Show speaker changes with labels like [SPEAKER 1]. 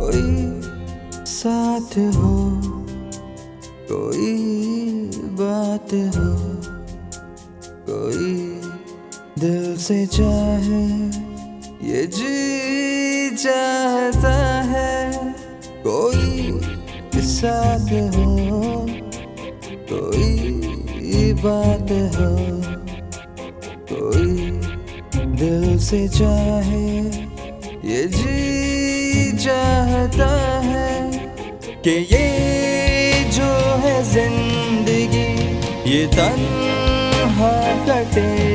[SPEAKER 1] कोई साथ हो, कोई बात हो, कोई दिल से चाहे, ये जी चाहता है। कोई साथ हो, कोई बात हो, कोई दिल से चाहे, ये जी चाहता है कि ये जो है जिंदगी ये तन्हा कटे।